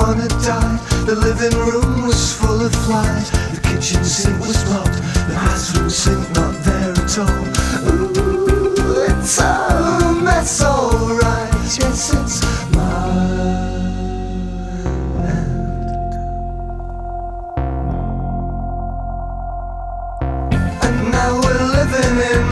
wanna die. The living room was full of flies. The kitchen sink was blocked. The bathroom sink not there at all. Ooh, it's